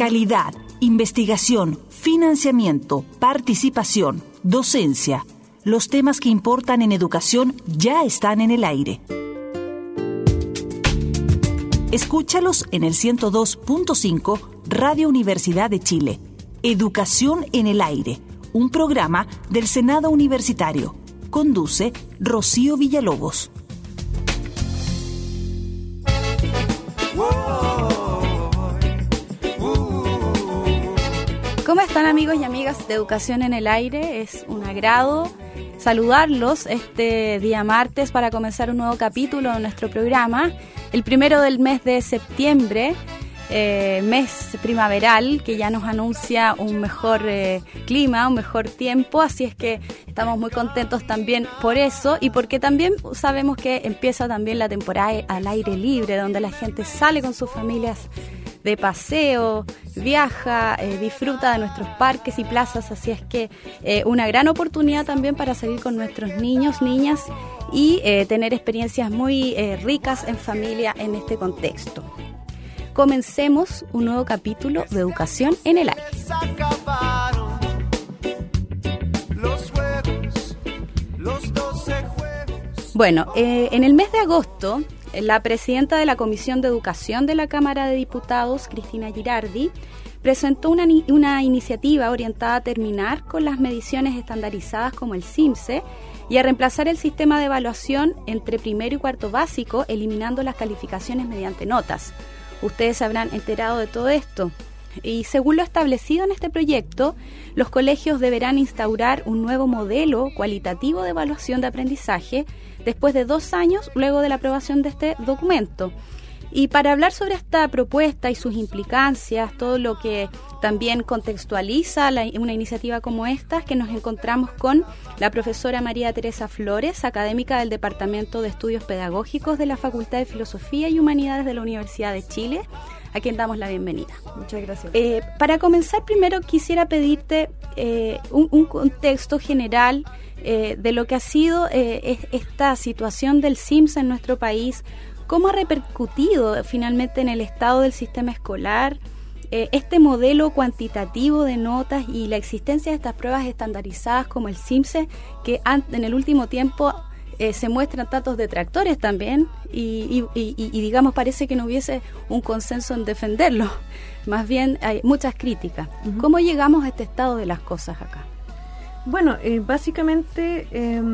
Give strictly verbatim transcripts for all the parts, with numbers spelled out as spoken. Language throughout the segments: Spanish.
Calidad, investigación, financiamiento, participación, docencia. Los temas que importan en educación ya están en el aire. Escúchalos en el ciento dos punto cinco Radio Universidad de Chile. Educación en el aire, un programa del Senado Universitario. Conduce Rocío Villalobos. ¿Cómo están, amigos y amigas de Educación en el Aire? Es un agrado saludarlos este día martes para comenzar un nuevo capítulo de nuestro programa, el primero del mes de septiembre, eh, mes primaveral, que ya nos anuncia un mejor eh, clima, un mejor tiempo, así es que estamos muy contentos también por eso y porque también sabemos que empieza también la temporada al aire libre, donde la gente sale con sus familias de paseo, viaja, eh, disfruta de nuestros parques y plazas, así es que eh, una gran oportunidad también para salir con nuestros niños, niñas y eh, tener experiencias muy eh, ricas en familia en este contexto. Comencemos un nuevo capítulo de Educación en el Aire. Bueno, eh, en el mes de agosto, la presidenta de la Comisión de Educación de la Cámara de Diputados, Cristina Girardi, presentó una, una iniciativa orientada a terminar con las mediciones estandarizadas como el CIMSE y a reemplazar el sistema de evaluación entre primero y cuarto básico, eliminando las calificaciones mediante notas. Ustedes se habrán enterado de todo esto. Y según lo establecido en este proyecto, los colegios deberán instaurar un nuevo modelo cualitativo de evaluación de aprendizaje después de dos años luego de la aprobación de este documento. Y para hablar sobre esta propuesta y sus implicancias, todo lo que también contextualiza la, una iniciativa como esta, que nos encontramos con la profesora María Teresa Flores, académica del Departamento de Estudios Pedagógicos de la Facultad de Filosofía y Humanidades de la Universidad de Chile, a quien damos la bienvenida. Muchas gracias. Eh, para comenzar, primero quisiera pedirte eh, un, un contexto general eh, de lo que ha sido eh, es, esta situación del CIMSE en nuestro país. ¿Cómo ha repercutido finalmente en el estado del sistema escolar eh, este modelo cuantitativo de notas y la existencia de estas pruebas estandarizadas como el CIMSE, que han, en el último tiempo eh, se muestran tantos detractores también y, y, y, y digamos parece que no hubiese un consenso en defenderlo? Más bien hay muchas críticas. Uh-huh. ¿Cómo llegamos a este estado de las cosas acá? Bueno, eh, básicamente eh,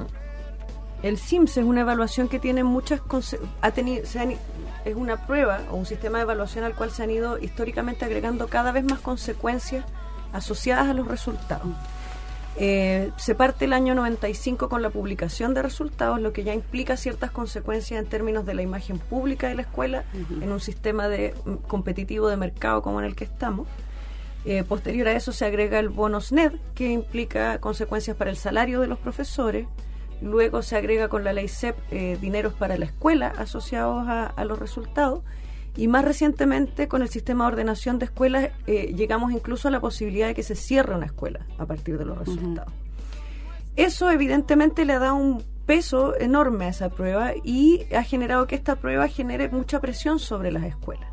el CIMSE es una evaluación que tiene muchas conse- ha tenido, se han, es una prueba o un sistema de evaluación al cual se han ido históricamente agregando cada vez más consecuencias asociadas a los resultados. Eh, se parte el año noventa y cinco con la publicación de resultados, lo que ya implica ciertas consecuencias en términos de la imagen pública de la escuela, uh-huh, en un sistema de competitivo de mercado como en el que estamos. Eh, posterior a eso se agrega el bono S N E D, que implica consecuencias para el salario de los profesores. Luego se agrega con la ley C E P eh, dineros para la escuela asociados a, a los resultados. Y más recientemente, con el sistema de ordenación de escuelas, eh, llegamos incluso a la posibilidad de que se cierre una escuela a partir de los resultados. Uh-huh. Eso evidentemente le ha dado un peso enorme a esa prueba y ha generado que esta prueba genere mucha presión sobre las escuelas.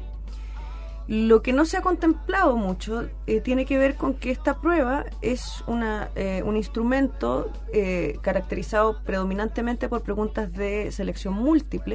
Lo que no se ha contemplado mucho eh, tiene que ver con que esta prueba es una, eh, un instrumento eh, caracterizado predominantemente por preguntas de selección múltiple,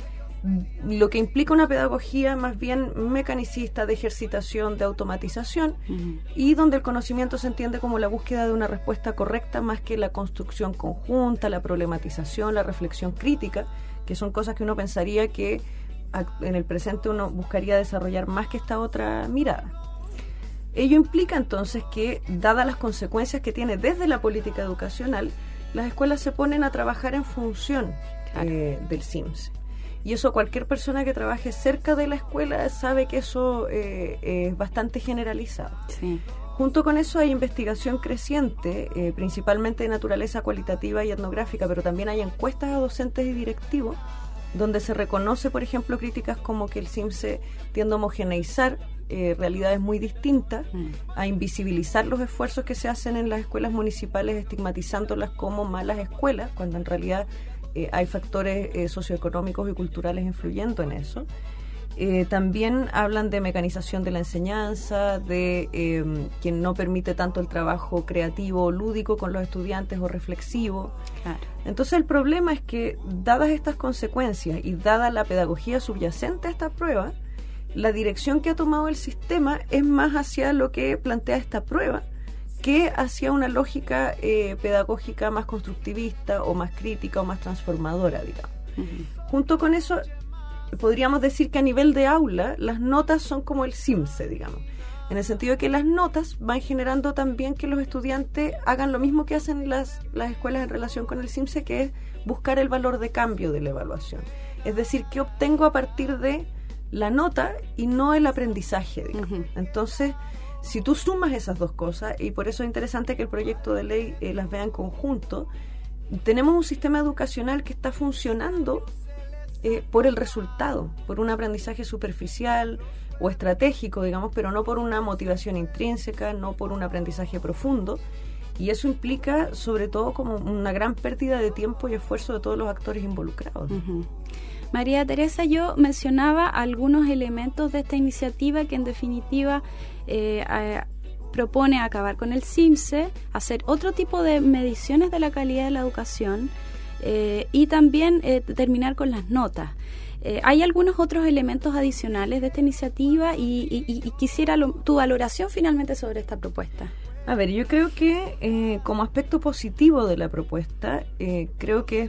lo que implica una pedagogía más bien mecanicista, de ejercitación, de automatización, uh-huh, y donde el conocimiento se entiende como la búsqueda de una respuesta correcta más que la construcción conjunta, la problematización, la reflexión crítica, que son cosas que uno pensaría que en el presente uno buscaría desarrollar más que esta otra mirada. Ello implica entonces que, dadas las consecuencias que tiene desde la política educacional, las escuelas se ponen a trabajar en función eh, del CIMSE. Y eso cualquier persona que trabaje cerca de la escuela sabe que eso eh, es bastante generalizado. Sí. Junto con eso hay investigación creciente, eh, principalmente de naturaleza cualitativa y etnográfica, pero también hay encuestas a docentes y directivos, donde se reconoce, por ejemplo, críticas como que el CIMSE tiende a homogeneizar eh, realidades muy distintas, mm. a invisibilizar los esfuerzos que se hacen en las escuelas municipales, estigmatizándolas como malas escuelas, cuando en realidad eh, hay factores eh, socioeconómicos y culturales influyendo en eso. Eh, también hablan de mecanización de la enseñanza, de eh, que no permite tanto el trabajo creativo o lúdico con los estudiantes o reflexivo. Claro. Entonces el problema es que, dadas estas consecuencias y dada la pedagogía subyacente a esta prueba, la dirección que ha tomado el sistema es más hacia lo que plantea esta prueba que hacia una lógica eh, pedagógica más constructivista o más crítica o más transformadora, digamos. Uh-huh. Junto con eso, podríamos decir que a nivel de aula, las notas son como el CIMSE, digamos, en el sentido de que las notas van generando también que los estudiantes hagan lo mismo que hacen las, las escuelas en relación con el CIMSE, que es buscar el valor de cambio de la evaluación. Es decir, ¿qué obtengo a partir de la nota y no el aprendizaje, digamos? Uh-huh. Entonces, si tú sumas esas dos cosas, y por eso es interesante que el proyecto de ley eh, las vea en conjunto, tenemos un sistema educacional que está funcionando eh, por el resultado, por un aprendizaje superficial o estratégico, digamos, pero no por una motivación intrínseca, no por un aprendizaje profundo, y eso implica sobre todo como una gran pérdida de tiempo y esfuerzo de todos los actores involucrados. Uh-huh. María Teresa, yo mencionaba algunos elementos de esta iniciativa que en definitiva eh, a, propone acabar con el CIMSE, hacer otro tipo de mediciones de la calidad de la educación eh, y también eh, terminar con las notas. Eh, hay algunos otros elementos adicionales de esta iniciativa y, y, y quisiera lo, tu valoración finalmente sobre esta propuesta. A ver, yo creo que eh, como aspecto positivo de la propuesta, eh, creo que es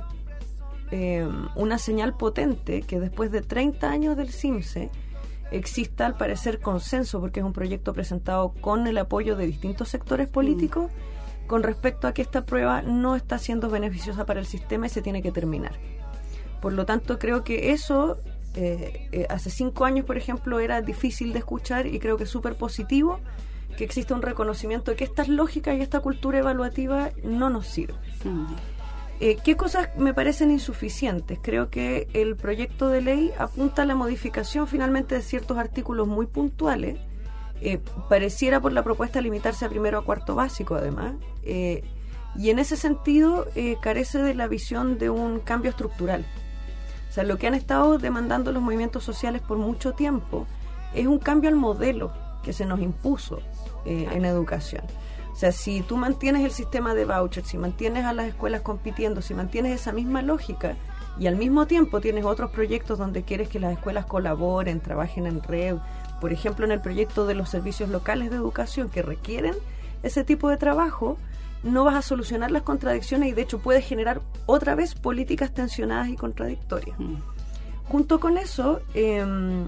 eh, una señal potente que después de treinta años del CIMSE exista al parecer consenso, porque es un proyecto presentado con el apoyo de distintos sectores políticos, mm. con respecto a que esta prueba no está siendo beneficiosa para el sistema y se tiene que terminar. Por lo tanto, creo que eso eh, eh, hace cinco años, por ejemplo, era difícil de escuchar, y creo que es súper positivo que exista un reconocimiento de que estas lógicas y esta cultura evaluativa no nos sirven. Mm. Eh, ¿Qué cosas me parecen insuficientes? Creo que el proyecto de ley apunta a la modificación finalmente de ciertos artículos muy puntuales. Eh, pareciera por la propuesta limitarse a primero a cuarto básico, además. Eh, y en ese sentido eh, carece de la visión de un cambio estructural. O sea, lo que han estado demandando los movimientos sociales por mucho tiempo es un cambio al modelo que se nos impuso eh, en educación. O sea, si tú mantienes el sistema de vouchers, si mantienes a las escuelas compitiendo, si mantienes esa misma lógica y al mismo tiempo tienes otros proyectos donde quieres que las escuelas colaboren, trabajen en red, por ejemplo en el proyecto de los servicios locales de educación que requieren ese tipo de trabajo, no vas a solucionar las contradicciones y de hecho puedes generar otra vez políticas tensionadas y contradictorias. Mm. Junto con eso, eh,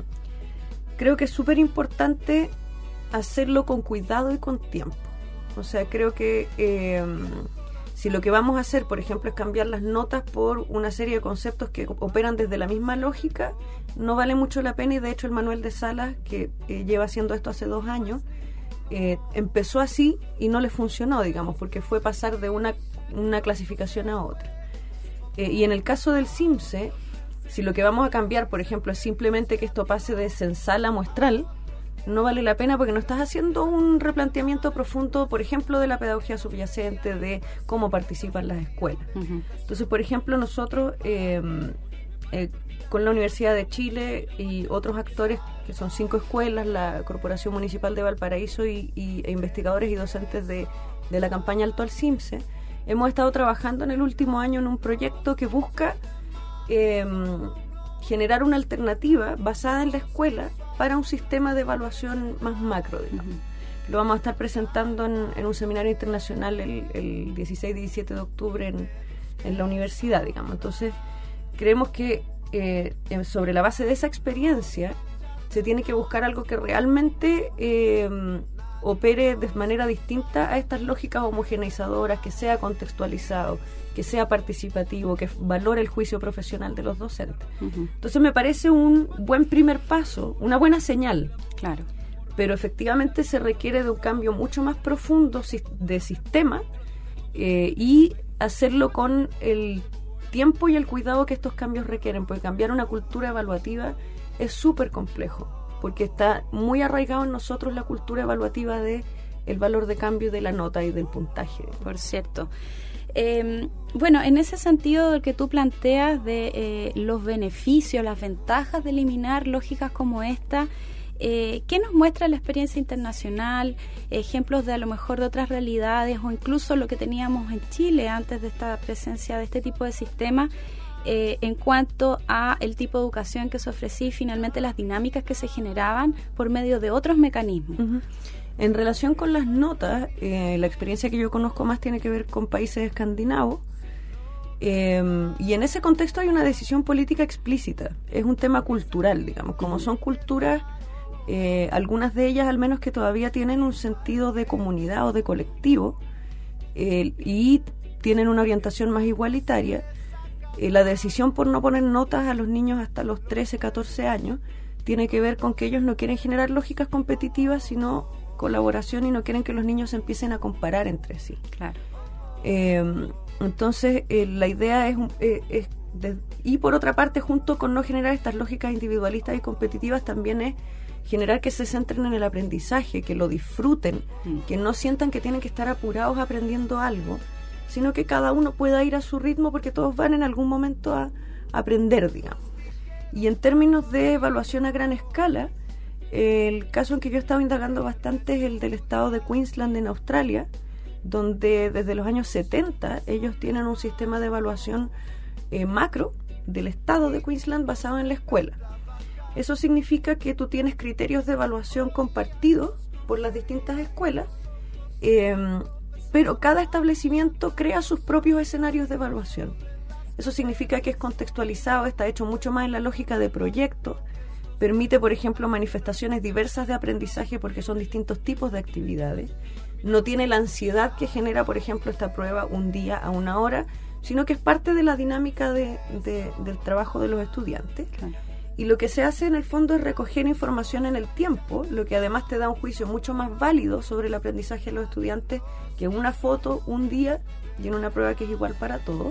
creo que es súper importante hacerlo con cuidado y con tiempo. O sea, creo que eh, si lo que vamos a hacer, por ejemplo, es cambiar las notas por una serie de conceptos que operan desde la misma lógica, no vale mucho la pena. Y de hecho el Manuel de Salas, que eh, lleva haciendo esto hace dos años, eh, empezó así y no le funcionó, digamos, porque fue pasar de una, una clasificación a otra. Eh, y en el caso del CIMSE, si lo que vamos a cambiar, por ejemplo, es simplemente que esto pase de censal a muestral, no vale la pena porque no estás haciendo un replanteamiento profundo, por ejemplo, de la pedagogía subyacente, de cómo participan las escuelas. Uh-huh. Entonces, por ejemplo, nosotros eh, eh, con la Universidad de Chile y otros actores, que son cinco escuelas, la Corporación Municipal de Valparaíso y, y e investigadores y docentes de, de la campaña Alto al CIMSE, hemos estado trabajando en el último año en un proyecto que busca eh, generar una alternativa basada en la escuela para un sistema de evaluación más macro, digamos. Uh-huh. Lo vamos a estar presentando en, en un seminario internacional el, el dieciséis y diecisiete de octubre en, en la universidad, digamos. Entonces, creemos que eh, sobre la base de esa experiencia se tiene que buscar algo que realmente eh, opere de manera distinta a estas lógicas homogeneizadoras, que sea contextualizado, que sea participativo, que valore el juicio profesional de los docentes. Uh-huh. Entonces me parece un buen primer paso, una buena señal. Claro. Pero efectivamente se requiere de un cambio mucho más profundo de sistema eh, y hacerlo con el tiempo y el cuidado que estos cambios requieren, porque cambiar una cultura evaluativa es súper complejo, porque está muy arraigado en nosotros la cultura evaluativa de el valor de cambio de la nota y del puntaje. Por cierto. Eh, bueno, en ese sentido que tú planteas de eh, los beneficios, las ventajas de eliminar lógicas como esta, eh, ¿qué nos muestra la experiencia internacional? Ejemplos de a lo mejor de otras realidades o incluso lo que teníamos en Chile antes de esta presencia de este tipo de sistemas eh, en cuanto a el tipo de educación que se ofrecía y finalmente las dinámicas que se generaban por medio de otros mecanismos. Uh-huh. En relación con las notas, eh, la experiencia que yo conozco más tiene que ver con países escandinavos, eh, y en ese contexto hay una decisión política explícita. Es un tema cultural, digamos, como son culturas, eh, algunas de ellas al menos que todavía tienen un sentido de comunidad o de colectivo, eh, y tienen una orientación más igualitaria. Eh, la decisión por no poner notas a los niños hasta los trece, catorce años tiene que ver con que ellos no quieren generar lógicas competitivas, sino colaboración, y no quieren que los niños se empiecen a comparar entre sí. Claro. Eh, entonces, eh, la idea es, eh, es de, y por otra parte, junto con no generar estas lógicas individualistas y competitivas, también es generar que se centren en el aprendizaje, que lo disfruten, mm. que no sientan que tienen que estar apurados aprendiendo algo, sino que cada uno pueda ir a su ritmo, porque todos van en algún momento a, a aprender, digamos. Y en términos de evaluación a gran escala, el caso en que yo he estado indagando bastante es el del estado de Queensland en Australia, donde desde los años setenta ellos tienen un sistema de evaluación eh, macro del estado de Queensland basado en la escuela. Eso significa que tú tienes criterios de evaluación compartidos por las distintas escuelas, eh, pero cada establecimiento crea sus propios escenarios de evaluación. Eso significa que es contextualizado, está hecho mucho más en la lógica de proyectos. Permite, por ejemplo, manifestaciones diversas de aprendizaje porque son distintos tipos de actividades. No tiene la ansiedad que genera, por ejemplo, esta prueba un día a una hora, sino que es parte de la dinámica de, de, del trabajo de los estudiantes. Claro. Y lo que se hace en el fondo es recoger información en el tiempo, lo que además te da un juicio mucho más válido sobre el aprendizaje de los estudiantes que una foto un día y en una prueba que es igual para todos.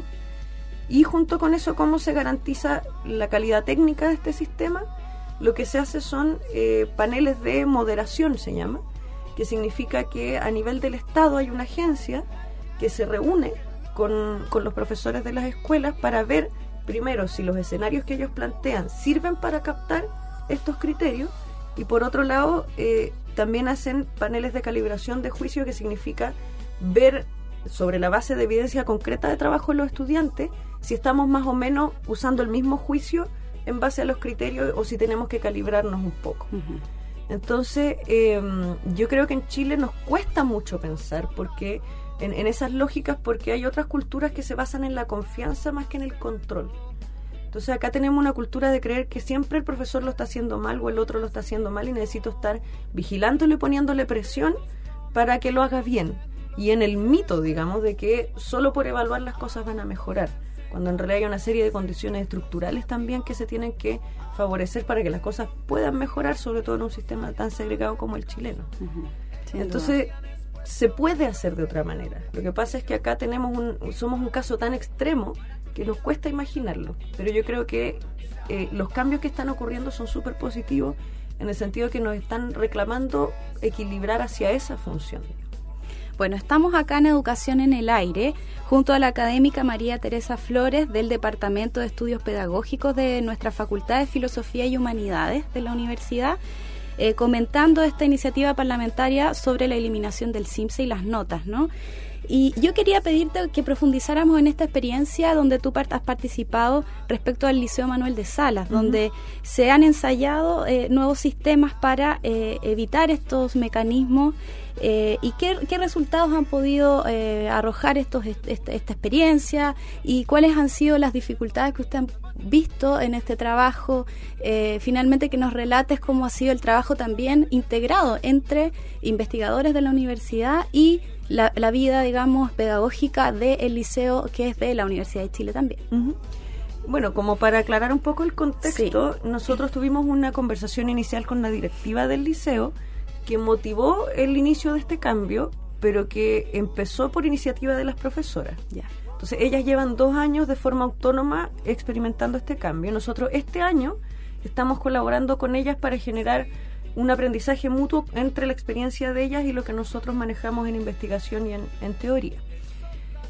Y junto con eso, ¿cómo se garantiza la calidad técnica de este sistema? Lo que se hace son eh, paneles de moderación, se llama, que significa que a nivel del Estado hay una agencia que se reúne con, con los profesores de las escuelas para ver, primero, si los escenarios que ellos plantean sirven para captar estos criterios, y por otro lado, eh, también hacen paneles de calibración de juicio, que significa ver sobre la base de evidencia concreta de trabajo de los estudiantes si estamos más o menos usando el mismo juicio en base a los criterios o si tenemos que calibrarnos un poco. Uh-huh. Entonces, eh, yo creo que en Chile nos cuesta mucho pensar porque en, en esas lógicas, porque hay otras culturas que se basan en la confianza más que en el control. Entonces, acá tenemos una cultura de creer que siempre el profesor lo está haciendo mal o el otro lo está haciendo mal y necesito estar vigilándolo y poniéndole presión para que lo haga bien. Y en el mito, digamos, de que solo por evaluar las cosas van a mejorar, cuando en realidad hay una serie de condiciones estructurales también que se tienen que favorecer para que las cosas puedan mejorar, sobre todo en un sistema tan segregado como el chileno. Uh-huh. Entonces, duda. Se puede hacer de otra manera. Lo que pasa es que acá tenemos un, somos un caso tan extremo que nos cuesta imaginarlo. Pero yo creo que eh, los cambios que están ocurriendo son súper positivos en el sentido que nos están reclamando equilibrar hacia esa función. Bueno, estamos acá en Educación en el Aire, junto a la académica María Teresa Flores del Departamento de Estudios Pedagógicos de nuestra Facultad de Filosofía y Humanidades de la Universidad, eh, comentando esta iniciativa parlamentaria sobre la eliminación del CIMSE y las notas, ¿no? Y yo quería pedirte que profundizáramos en esta experiencia donde tú has participado respecto al Liceo Manuel de Salas, uh-huh. donde se han ensayado eh, nuevos sistemas para eh, evitar estos mecanismos. Eh, ¿Y qué, qué resultados han podido eh, arrojar estos, est, esta experiencia y cuáles han sido las dificultades que usted han visto en este trabajo? Eh, finalmente, que nos relates cómo ha sido el trabajo también integrado entre investigadores de la universidad y la, la vida, digamos, pedagógica del liceo, que es de la Universidad de Chile también. Uh-huh. Bueno, como para aclarar un poco el contexto, sí. Nosotros tuvimos una conversación inicial con la directiva del liceo que motivó el inicio de este cambio, pero que empezó por iniciativa de las profesoras. Yeah. Entonces, ellas llevan dos años de forma autónoma experimentando este cambio. Nosotros este año estamos colaborando con ellas para generar un aprendizaje mutuo entre la experiencia de ellas y lo que nosotros manejamos en investigación y en, en teoría.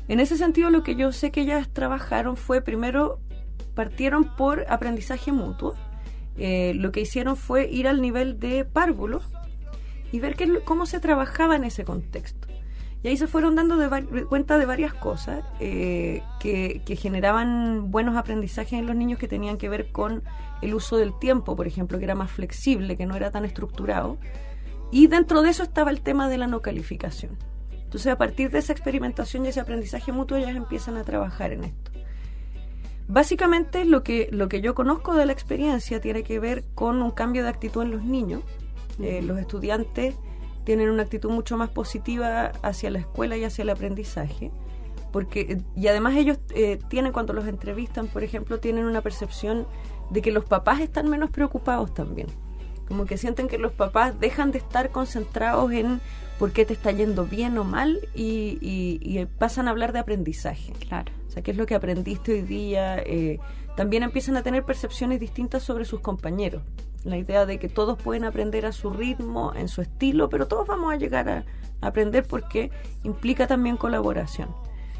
En ese sentido, lo que yo sé que ellas trabajaron fue, primero, partieron por aprendizaje mutuo. Eh, lo que hicieron fue ir al nivel de párvulos y ver qué, cómo se trabajaba en ese contexto. Y ahí se fueron dando de va- cuenta de varias cosas eh, que, que generaban buenos aprendizajes en los niños, que tenían que ver con el uso del tiempo, por ejemplo, que era más flexible, que no era tan estructurado. Y dentro de eso estaba el tema de la no calificación. Entonces, a partir de esa experimentación y ese aprendizaje mutuo, ellas empiezan a trabajar en esto. Básicamente, lo que, lo que yo conozco de la experiencia tiene que ver con un cambio de actitud en los niños. Eh, los estudiantes tienen una actitud mucho más positiva hacia la escuela y hacia el aprendizaje, porque y además ellos eh, tienen, cuando los entrevistan, por ejemplo, tienen una percepción de que los papás están menos preocupados también, como que sienten que los papás dejan de estar concentrados en por qué te está yendo bien o mal y, y, y pasan a hablar de aprendizaje. Claro. O sea, qué es lo que aprendiste hoy día. Eh, también empiezan a tener percepciones distintas sobre sus compañeros. La idea de que todos pueden aprender a su ritmo, en su estilo, pero todos vamos a llegar a, a aprender, porque implica también colaboración.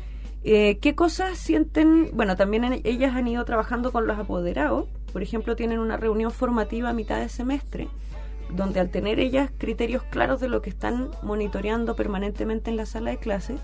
Eh, ¿Qué cosas sienten? Bueno, también en, ellas han ido trabajando con los apoderados. Por ejemplo, tienen una reunión formativa a mitad de semestre, donde al tener ellas criterios claros de lo que están monitoreando permanentemente en la sala de clases,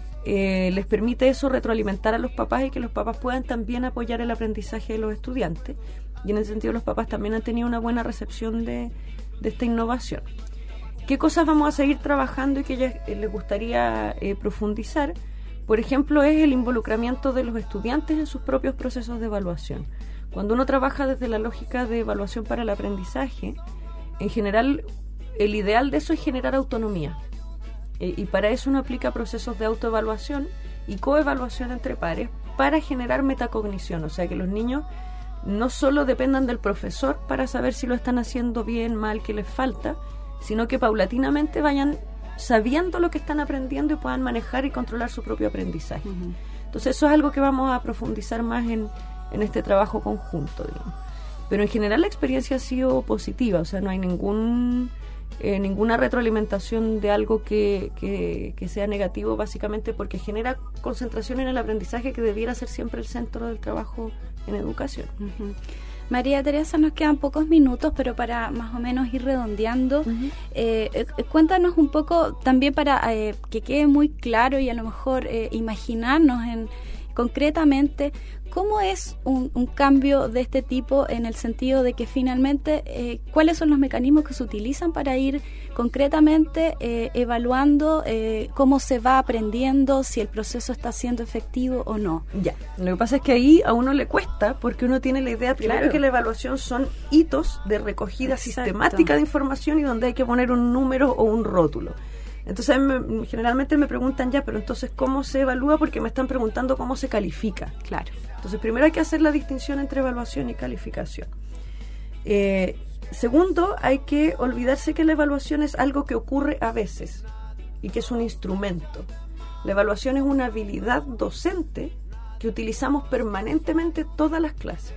eh, les permite eso retroalimentar a los papás y que los papás puedan también apoyar el aprendizaje de los estudiantes. Y en ese sentido los papás también han tenido una buena recepción de, de esta innovación. ¿Qué cosas vamos a seguir trabajando y que ellas eh, les gustaría eh, profundizar? Por ejemplo, es el involucramiento de los estudiantes en sus propios procesos de evaluación. Cuando uno trabaja desde la lógica de evaluación para el aprendizaje, en general, el ideal de eso es generar autonomía. Eh, y para eso uno aplica procesos de autoevaluación y coevaluación entre pares para generar metacognición. O sea, que los niños no solo dependan del profesor para saber si lo están haciendo bien, mal, qué les falta, sino que paulatinamente vayan sabiendo lo que están aprendiendo y puedan manejar y controlar su propio aprendizaje. Uh-huh. Entonces, eso es algo que vamos a profundizar más en, en este trabajo conjunto, digamos. Pero en general la experiencia ha sido positiva, o sea, no hay ningún eh, ninguna retroalimentación de algo que, que, que sea negativo, básicamente porque genera concentración en el aprendizaje, que debiera ser siempre el centro del trabajo en educación. Uh-huh. María Teresa, nos quedan pocos minutos, pero para más o menos ir redondeando, uh-huh. eh, eh, cuéntanos un poco también para eh, que quede muy claro y a lo mejor eh, imaginarnos en concretamente cómo es un, un cambio de este tipo, en el sentido de que finalmente eh, cuáles son los mecanismos que se utilizan para ir concretamente eh, evaluando eh, cómo se va aprendiendo, si el proceso está siendo efectivo o no. Ya, lo que pasa es que ahí a uno le cuesta, porque uno tiene la idea primero claro. que la evaluación son hitos de recogida Exacto. sistemática de información y donde hay que poner un número o un rótulo. Entonces me, generalmente me preguntan ya, pero entonces ¿cómo se evalúa? Porque me están preguntando cómo se califica. Claro. Entonces primero hay que hacer la distinción entre evaluación y calificación. Eh, segundo, hay que olvidarse que la evaluación es algo que ocurre a veces y que es un instrumento. La evaluación es una habilidad docente que utilizamos permanentemente todas las clases.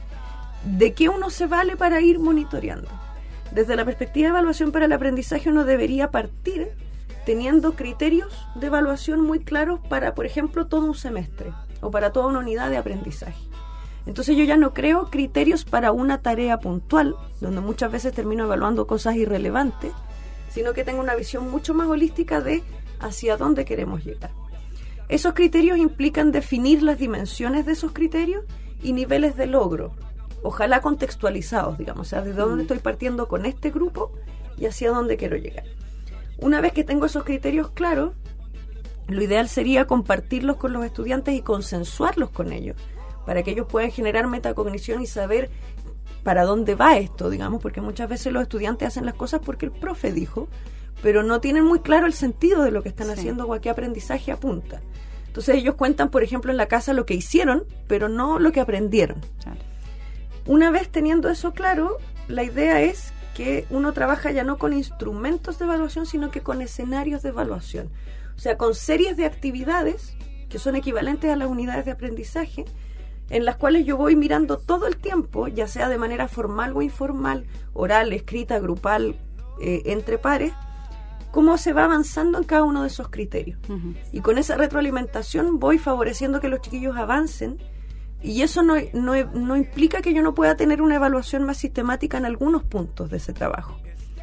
¿De qué uno se vale para ir monitoreando? Desde la perspectiva de evaluación para el aprendizaje, uno debería partir teniendo criterios de evaluación muy claros para, por ejemplo, todo un semestre o para toda una unidad de aprendizaje. Entonces yo ya no creo criterios para una tarea puntual, donde muchas veces termino evaluando cosas irrelevantes, sino que tengo una visión mucho más holística de hacia dónde queremos llegar. Esos criterios implican definir las dimensiones de esos criterios y niveles de logro, ojalá contextualizados, digamos, o sea, desde dónde estoy partiendo con este grupo y hacia dónde quiero llegar. Una vez que tengo esos criterios claros, lo ideal sería compartirlos con los estudiantes y consensuarlos con ellos, para que ellos puedan generar metacognición y saber para dónde va esto, digamos, porque muchas veces los estudiantes hacen las cosas porque el profe dijo, pero no tienen muy claro el sentido de lo que están sí. haciendo o a qué aprendizaje apunta. Entonces ellos cuentan, por ejemplo, en la casa lo que hicieron, pero no lo que aprendieron. Claro. Una vez teniendo eso claro, la idea es que uno trabaja ya no con instrumentos de evaluación, sino que con escenarios de evaluación. O sea, con series de actividades que son equivalentes a las unidades de aprendizaje, en las cuales yo voy mirando todo el tiempo, ya sea de manera formal o informal, oral, escrita, grupal, eh, entre pares, cómo se va avanzando en cada uno de esos criterios. Uh-huh. Y con esa retroalimentación voy favoreciendo que los chiquillos avancen, y eso no, no, no implica que yo no pueda tener una evaluación más sistemática en algunos puntos de ese trabajo.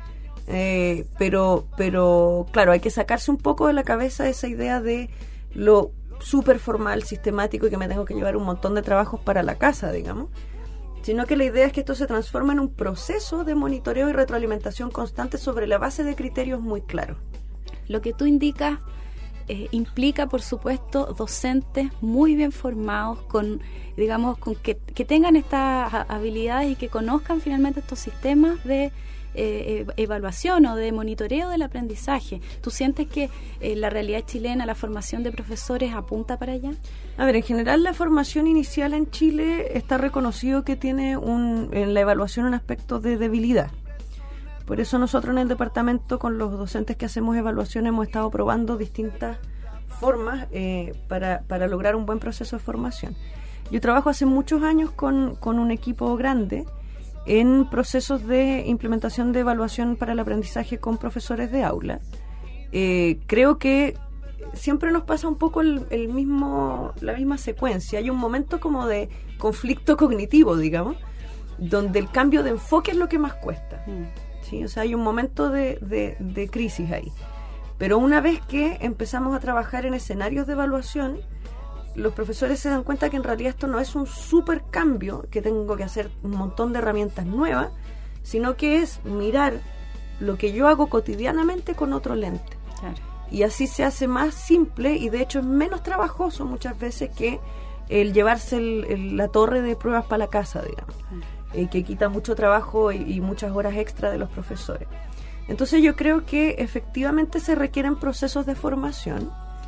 Eh, pero, pero claro, hay que sacarse un poco de la cabeza esa idea de lo súper formal, sistemático, y que me tengo que llevar un montón de trabajos para la casa, digamos, sino que la idea es que esto se transforma en un proceso de monitoreo y retroalimentación constante sobre la base de criterios muy claros. Lo que tú indicas eh, implica, por supuesto, docentes muy bien formados, con, digamos, con que, que tengan estas habilidades y que conozcan finalmente estos sistemas de eh, evaluación o de monitoreo del aprendizaje. ¿Tú sientes que eh, la realidad chilena, la formación de profesores apunta para allá? A ver, en general la formación inicial en Chile está reconocido que tiene un, en la evaluación un aspecto de debilidad. Por eso nosotros en el departamento, con los docentes que hacemos evaluación, hemos estado probando distintas formas eh, para, para lograr un buen proceso de formación. Yo trabajo hace muchos años con, con un equipo grande en procesos de implementación de evaluación para el aprendizaje con profesores de aula. Eh, creo que siempre nos pasa un poco el, el mismo, la misma secuencia. Hay un momento como de conflicto cognitivo, digamos, donde el cambio de enfoque es lo que más cuesta. Mm. ¿Sí? O sea, hay un momento de, de, de crisis ahí. Pero una vez que empezamos a trabajar en escenarios de evaluación, los profesores se dan cuenta que en realidad esto no es un súper cambio, que tengo que hacer un montón de herramientas nuevas, sino que es mirar lo que yo hago cotidianamente con otro lente. Claro. Y así se hace más simple, y de hecho es menos trabajoso muchas veces que el llevarse el, el, la torre de pruebas para la casa, digamos, uh-huh. eh, que quita mucho trabajo y, y muchas horas extra de los profesores. Entonces yo creo que efectivamente se requieren procesos de formación,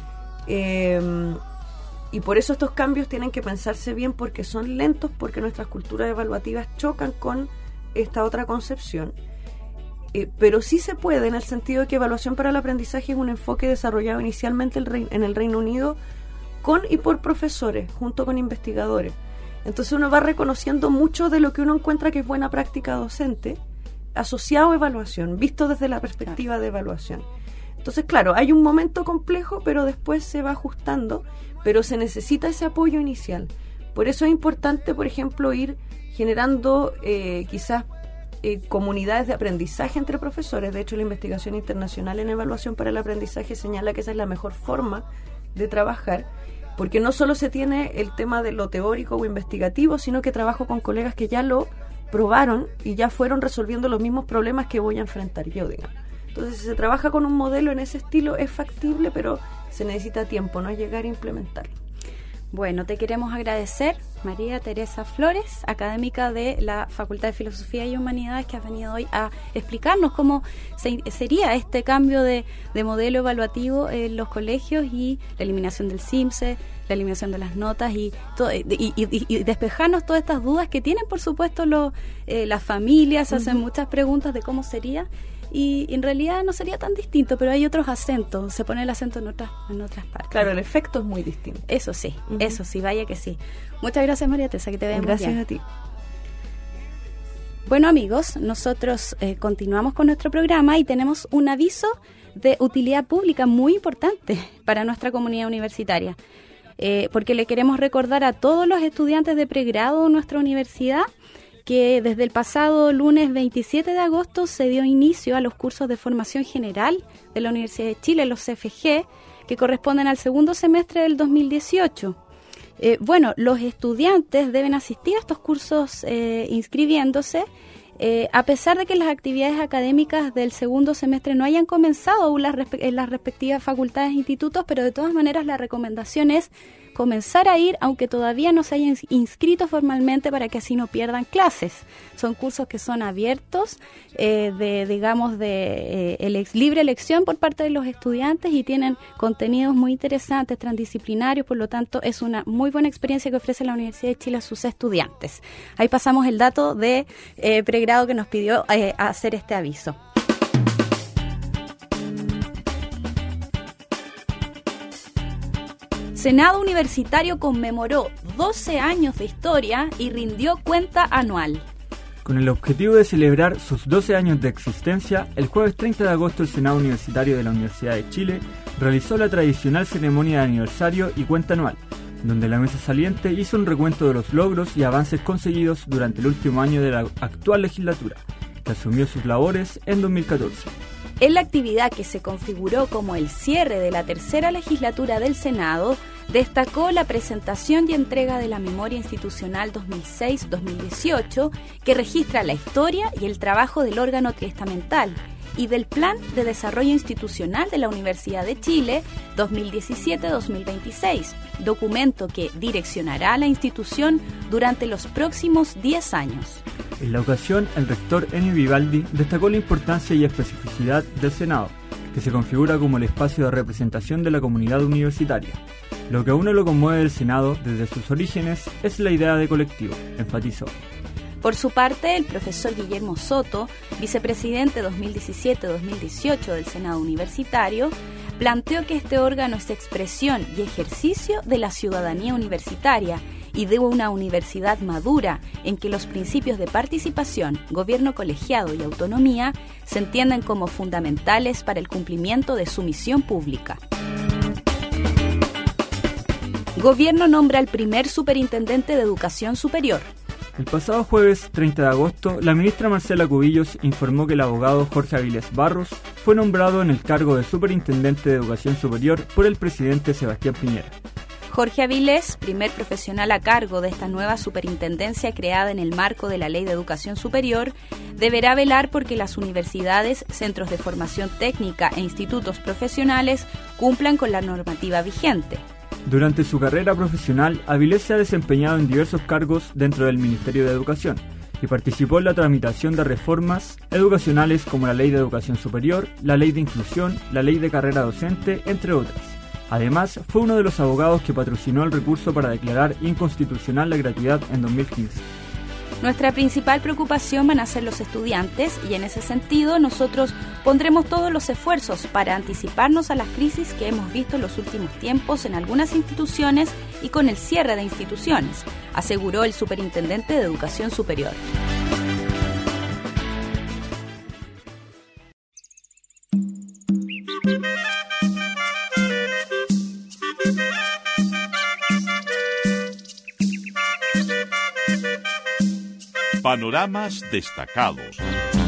eh, y por eso estos cambios tienen que pensarse bien, porque son lentos, porque nuestras culturas evaluativas chocan con esta otra concepción. Eh, pero sí se puede, en el sentido de que evaluación para el aprendizaje es un enfoque desarrollado inicialmente el rey, en el Reino Unido con y por profesores, junto con investigadores. Entonces uno va reconociendo mucho de lo que uno encuentra que es buena práctica docente, asociado a evaluación, visto desde la perspectiva de evaluación. Entonces, claro, hay un momento complejo, pero después se va ajustando, pero se necesita ese apoyo inicial. Por eso es importante, por ejemplo, ir generando eh, quizás eh, comunidades de aprendizaje entre profesores. De hecho, la investigación internacional en evaluación para el aprendizaje señala que esa es la mejor forma de trabajar, porque no solo se tiene el tema de lo teórico o investigativo, sino que trabajo con colegas que ya lo probaron y ya fueron resolviendo los mismos problemas que voy a enfrentar yo, digamos. Entonces, si se trabaja con un modelo en ese estilo, es factible, pero se necesita tiempo, no es llegar a implementarlo. Bueno, te queremos agradecer, María Teresa Flores, académica de la Facultad de Filosofía y Humanidades, que has venido hoy a explicarnos cómo se, sería este cambio de, de modelo evaluativo en los colegios y la eliminación del SIMSE, la eliminación de las notas y, todo, y, y, y, y despejarnos todas estas dudas que tienen, por supuesto, los, eh, las familias. Uh-huh. Hacen muchas preguntas de cómo sería. Y en realidad no sería tan distinto, pero hay otros acentos, se pone el acento en otras, en otras partes. Claro, el efecto es muy distinto. Eso sí, uh-huh. eso sí, vaya que sí. Muchas gracias, María Teresa, que te vean muy bien. Gracias a ti. Bueno, amigos, nosotros eh, continuamos con nuestro programa y tenemos un aviso de utilidad pública muy importante para nuestra comunidad universitaria, eh, porque le queremos recordar a todos los estudiantes de pregrado de nuestra universidad que desde el pasado lunes veintisiete de agosto se dio inicio a los cursos de formación general de la Universidad de Chile, los C F G, que corresponden al segundo semestre del dos mil dieciocho. Eh, bueno, los estudiantes deben asistir a estos cursos eh, inscribiéndose, eh, a pesar de que las actividades académicas del segundo semestre no hayan comenzado aún las respe- en las respectivas facultades e institutos, pero de todas maneras la recomendación es comenzar a ir, aunque todavía no se hayan inscrito formalmente, para que así no pierdan clases. Son cursos que son abiertos, eh, de digamos, de eh, ele- libre elección por parte de los estudiantes, y tienen contenidos muy interesantes, transdisciplinarios. Por lo tanto, es una muy buena experiencia que ofrece la Universidad de Chile a sus estudiantes. Ahí pasamos el dato de eh, pregrado que nos pidió eh, hacer este aviso. Senado Universitario conmemoró doce años de historia y rindió cuenta anual. Con el objetivo de celebrar sus doce años de existencia, el jueves treinta de agosto el Senado Universitario de la Universidad de Chile realizó la tradicional ceremonia de aniversario y cuenta anual, donde la mesa saliente hizo un recuento de los logros y avances conseguidos durante el último año de la actual legislatura, que asumió sus labores en dos mil catorce. En la actividad que se configuró como el cierre de la tercera legislatura del Senado, destacó la presentación y entrega de la Memoria Institucional dos mil seis a dos mil dieciocho, que registra la historia y el trabajo del órgano triestamental, y del Plan de Desarrollo Institucional de la Universidad de Chile dos mil diecisiete a dos mil veintiséis, documento que direccionará a la institución durante los próximos diez años. En la ocasión, el rector Ennio Vivaldi destacó la importancia y especificidad del Senado, que se configura como el espacio de representación de la comunidad universitaria. Lo que a uno lo conmueve del Senado desde sus orígenes es la idea de colectivo, enfatizó. Por su parte, el profesor Guillermo Soto, vicepresidente dos mil diecisiete a dos mil dieciocho del Senado Universitario, planteó que este órgano es expresión y ejercicio de la ciudadanía universitaria y de una universidad madura en que los principios de participación, gobierno colegiado y autonomía se entienden como fundamentales para el cumplimiento de su misión pública. Gobierno nombra al primer superintendente de educación superior. El pasado jueves treinta de agosto, la ministra Marcela Cubillos informó que el abogado Jorge Avilés Barros fue nombrado en el cargo de superintendente de educación superior por el presidente Sebastián Piñera. Jorge Avilés, primer profesional a cargo de esta nueva superintendencia creada en el marco de la Ley de Educación Superior, deberá velar porque las universidades, centros de formación técnica e institutos profesionales cumplan con la normativa vigente. Durante su carrera profesional, Avilés se ha desempeñado en diversos cargos dentro del Ministerio de Educación y participó en la tramitación de reformas educacionales como la Ley de Educación Superior, la Ley de Inclusión, la Ley de Carrera Docente, entre otras. Además, fue uno de los abogados que patrocinó el recurso para declarar inconstitucional la gratuidad en dos mil quince. Nuestra principal preocupación van a ser los estudiantes y en ese sentido nosotros pondremos todos los esfuerzos para anticiparnos a las crisis que hemos visto en los últimos tiempos en algunas instituciones y con el cierre de instituciones, aseguró el superintendente de Educación Superior. Panoramas destacados.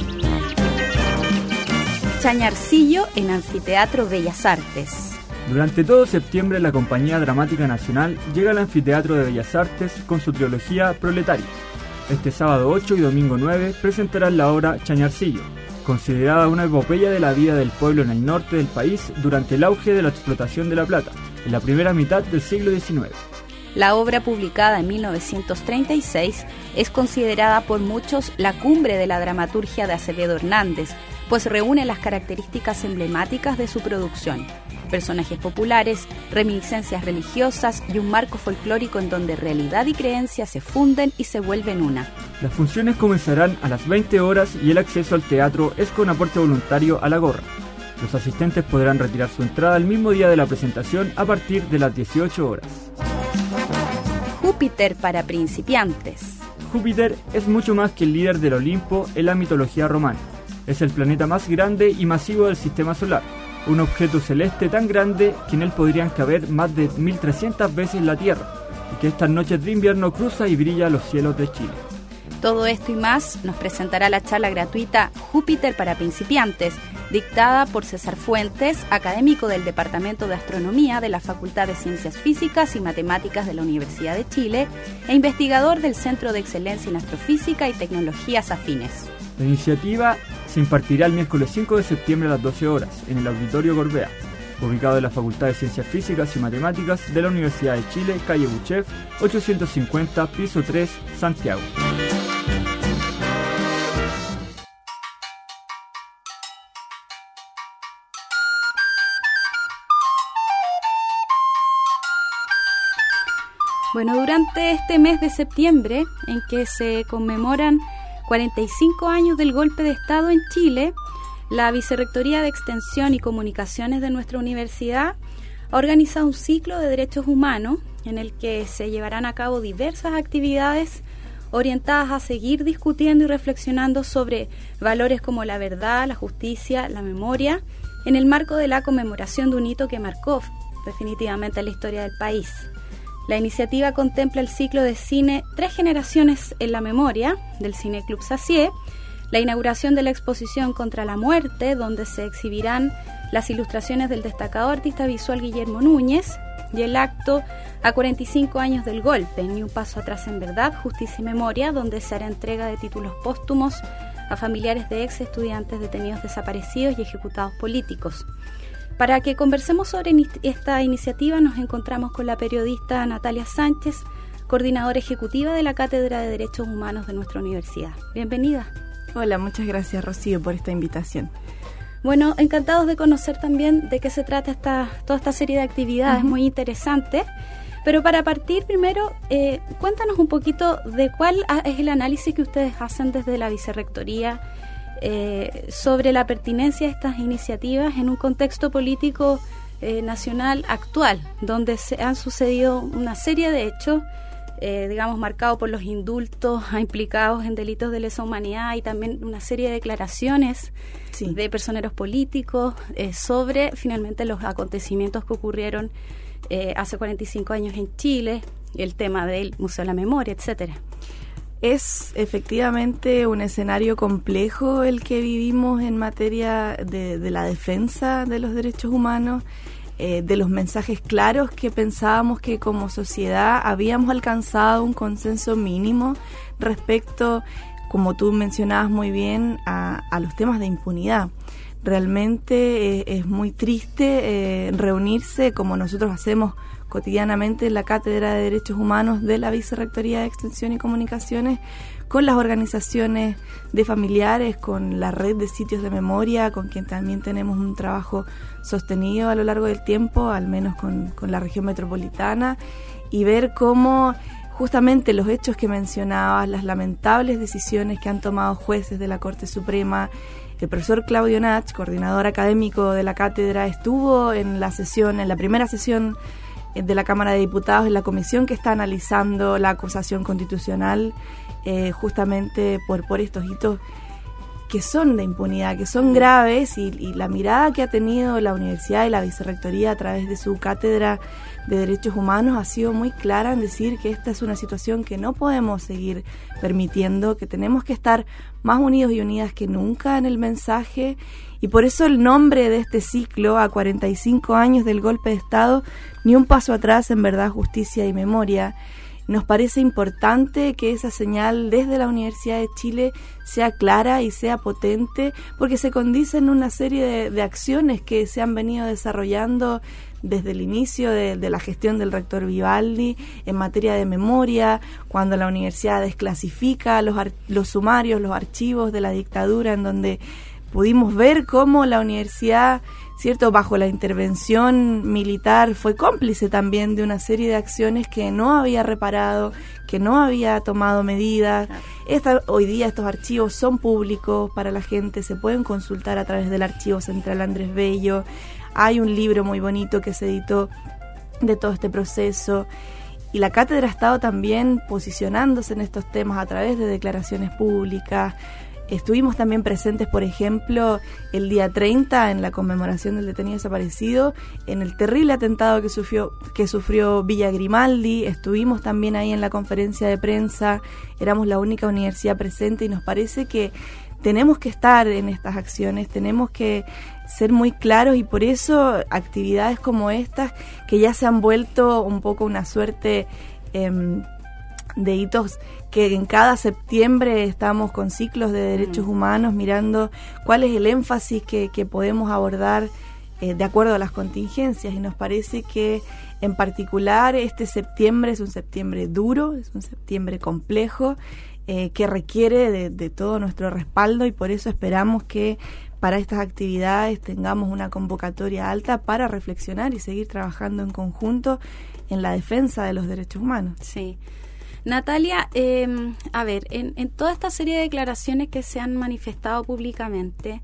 Chañarcillo en Anfiteatro Bellas Artes. Durante todo septiembre, la Compañía Dramática Nacional llega al Anfiteatro de Bellas Artes con su trilogía Proletario. Este sábado ocho y domingo nueve presentarán la obra Chañarcillo, considerada una epopeya de la vida del pueblo en el norte del país durante el auge de la explotación de la plata, en la primera mitad del siglo diecinueve. La obra, publicada en mil novecientos treinta y seis, es considerada por muchos la cumbre de la dramaturgia de Acevedo Hernández, pues reúne las características emblemáticas de su producción: personajes populares, reminiscencias religiosas y un marco folclórico en donde realidad y creencia se funden y se vuelven una. Las funciones comenzarán a las veinte horas y el acceso al teatro es con aporte voluntario a la gorra. Los asistentes podrán retirar su entrada el mismo día de la presentación a partir de las dieciocho horas. Júpiter para principiantes. Júpiter es mucho más que el líder del Olimpo en la mitología romana. Es el planeta más grande y masivo del sistema solar, un objeto celeste tan grande que en él podrían caber más de mil trescientas veces la Tierra, y que estas noches de invierno cruza y brilla los cielos de Chile. Todo esto y más nos presentará la charla gratuita Júpiter para principiantes, dictada por César Fuentes, académico del Departamento de Astronomía de la Facultad de Ciencias Físicas y Matemáticas de la Universidad de Chile e investigador del Centro de Excelencia en Astrofísica y Tecnologías Afines. La iniciativa se impartirá el miércoles cinco de septiembre a las doce horas en el Auditorio Gorbea, ubicado en la Facultad de Ciencias Físicas y Matemáticas de la Universidad de Chile, calle Buchef, ochocientos cincuenta, piso tres, Santiago. Bueno, durante este mes de septiembre, en que se conmemoran cuarenta y cinco años del golpe de Estado en Chile, la Vicerrectoría de Extensión y Comunicaciones de nuestra universidad ha organizado un ciclo de derechos humanos en el que se llevarán a cabo diversas actividades orientadas a seguir discutiendo y reflexionando sobre valores como la verdad, la justicia, la memoria, en el marco de la conmemoración de un hito que marcó definitivamente la historia del país. La iniciativa contempla el ciclo de cine Tres Generaciones en la Memoria, del Cine Club Sacié, la inauguración de la exposición Contra la Muerte, donde se exhibirán las ilustraciones del destacado artista visual Guillermo Núñez, y el acto a cuarenta y cinco años del golpe, Ni un paso atrás en verdad, justicia y memoria, donde se hará entrega de títulos póstumos a familiares de ex estudiantes detenidos desaparecidos y ejecutados políticos. Para que conversemos sobre esta iniciativa nos encontramos con la periodista Natalia Sánchez, coordinadora ejecutiva de la Cátedra de Derechos Humanos de nuestra universidad. Bienvenida. Hola, muchas gracias, Rocío, por esta invitación. Bueno, encantados de conocer también de qué se trata esta, toda esta serie de actividades uh-huh. muy interesantes. Pero para partir primero, eh, cuéntanos un poquito de cuál es el análisis que ustedes hacen desde la Vicerrectoría eh, sobre la pertinencia de estas iniciativas en un contexto político eh, nacional actual, donde se han sucedido una serie de hechos, eh, digamos, marcados por los indultos a implicados en delitos de lesa humanidad y también una serie de declaraciones sí. de personeros políticos eh, sobre finalmente los acontecimientos que ocurrieron eh, hace cuarenta y cinco años en Chile, el tema del Museo de la Memoria, etcétera. Es efectivamente un escenario complejo el que vivimos en materia de, de la defensa de los derechos humanos, eh, de los mensajes claros que pensábamos que como sociedad habíamos alcanzado un consenso mínimo respecto, como tú mencionabas muy bien, a, a los temas de impunidad. Realmente eh, es muy triste eh, reunirse como nosotros hacemos cotidianamente en la Cátedra de Derechos Humanos de la Vicerrectoría de Extensión y Comunicaciones, con las organizaciones de familiares, con la red de sitios de memoria, con quien también tenemos un trabajo sostenido a lo largo del tiempo, al menos con, con la región metropolitana, y ver cómo justamente los hechos que mencionabas, las lamentables decisiones que han tomado jueces de la Corte Suprema. El profesor Claudio Nach, coordinador académico de la cátedra, estuvo en la sesión, en la primera sesión de la Cámara de Diputados, en la comisión que está analizando la acusación constitucional, eh, justamente por, por estos hitos que son de impunidad, que son graves, y, y la mirada que ha tenido la universidad y la Vicerrectoría a través de su Cátedra de Derechos Humanos ha sido muy clara en decir que esta es una situación que no podemos seguir permitiendo, que tenemos que estar más unidos y unidas que nunca en el mensaje, y por eso el nombre de este ciclo, a cuarenta y cinco años del golpe de Estado, Ni un paso atrás en verdad, justicia y memoria. Nos parece importante que esa señal desde la Universidad de Chile sea clara y sea potente, porque se condicen una serie de, de acciones que se han venido desarrollando desde el inicio de, de la gestión del rector Vivaldi en materia de memoria, cuando la universidad desclasifica los, ar- los sumarios, los archivos de la dictadura, en donde pudimos ver cómo la universidad, cierto, bajo la intervención militar, fue cómplice también de una serie de acciones que no había reparado, que no había tomado medidas. Esta, hoy día estos archivos son públicos para la gente, se pueden consultar a través del Archivo Central Andrés Bello. Hay un libro muy bonito que se editó de todo este proceso. Y la cátedra ha estado también posicionándose en estos temas a través de declaraciones públicas. Estuvimos también presentes, por ejemplo, el día treinta en la conmemoración del detenido desaparecido, en el terrible atentado que sufrió, que sufrió Villa Grimaldi. Estuvimos también ahí en la conferencia de prensa, éramos la única universidad presente, y nos parece que tenemos que estar en estas acciones, tenemos que ser muy claros, y por eso actividades como estas, que ya se han vuelto un poco una suerte eh, de hitos, que en cada septiembre estamos con ciclos de derechos mm. humanos, mirando cuál es el énfasis que, que podemos abordar eh, de acuerdo a las contingencias, y nos parece que en particular este septiembre es un septiembre duro, es un septiembre complejo, eh, que requiere de, de todo nuestro respaldo, y por eso esperamos que para estas actividades tengamos una convocatoria alta para reflexionar y seguir trabajando en conjunto en la defensa de los derechos humanos. Sí. Natalia, eh, a ver, en, en toda esta serie de declaraciones que se han manifestado públicamente,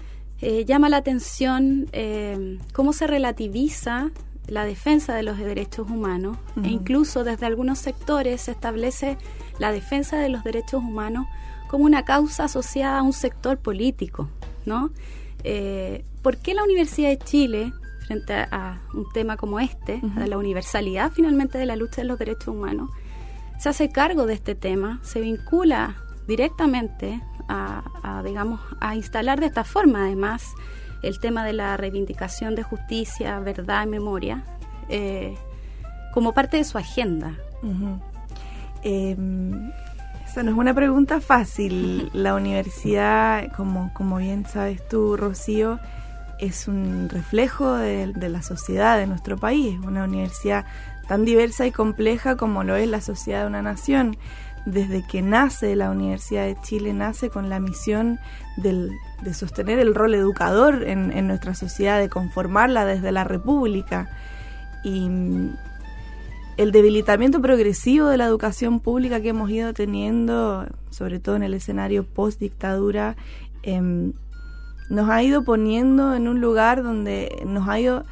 eh, llama la atención eh, cómo se relativiza la defensa de los derechos humanos, uh-huh. e incluso desde algunos sectores se establece la defensa de los derechos humanos como una causa asociada a un sector político, ¿no? Eh, ¿Por qué la Universidad de Chile, frente a, a un tema como este, uh-huh. a la universalidad finalmente de la lucha de los derechos humanos, se hace cargo de este tema, se vincula directamente a, a, digamos, a instalar de esta forma, además, el tema de la reivindicación de justicia, verdad y memoria, eh, como parte de su agenda? Uh-huh. Eh, esa no es una pregunta fácil. La universidad, como, como bien sabes tú, Rocío, es un reflejo de, de la sociedad de nuestro país, una universidad tan diversa y compleja como lo es la sociedad de una nación. Desde que nace la Universidad de Chile, nace con la misión del, de sostener el rol educador en, en nuestra sociedad, de conformarla desde la República. Y el debilitamiento progresivo de la educación pública que hemos ido teniendo, sobre todo en el escenario post-dictadura, eh, nos ha ido poniendo en un lugar donde nos ha ido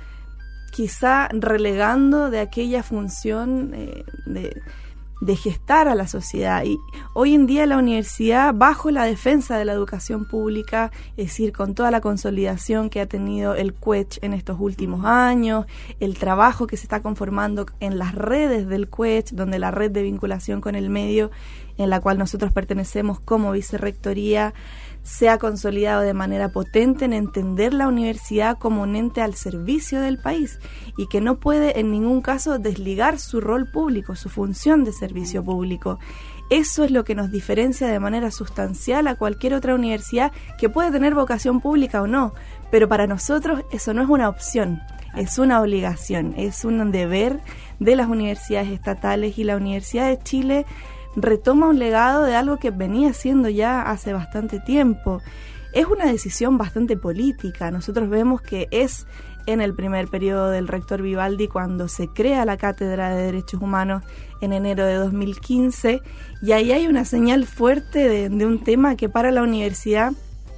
quizá relegando de aquella función eh, de... de gestar a la sociedad. Y hoy en día la universidad, bajo la defensa de la educación pública, es decir, con toda la consolidación que ha tenido el C U E Ch en estos últimos años, el trabajo que se está conformando en las redes del C U E Ch, donde la red de vinculación con el medio, en la cual nosotros pertenecemos como vicerrectoría, se ha consolidado de manera potente en entender la universidad como un ente al servicio del país y que no puede en ningún caso desligar su rol público, su función de servicio público. Eso es lo que nos diferencia de manera sustancial a cualquier otra universidad que puede tener vocación pública o no, pero para nosotros eso no es una opción, es una obligación, es un deber de las universidades estatales, y la Universidad de Chile retoma un legado de algo que venía haciendo ya hace bastante tiempo. Es una decisión bastante política. Nosotros vemos que es en el primer periodo del rector Vivaldi cuando se crea la Cátedra de Derechos Humanos en enero de dos mil quince, y ahí hay una señal fuerte de, de un tema que para la universidad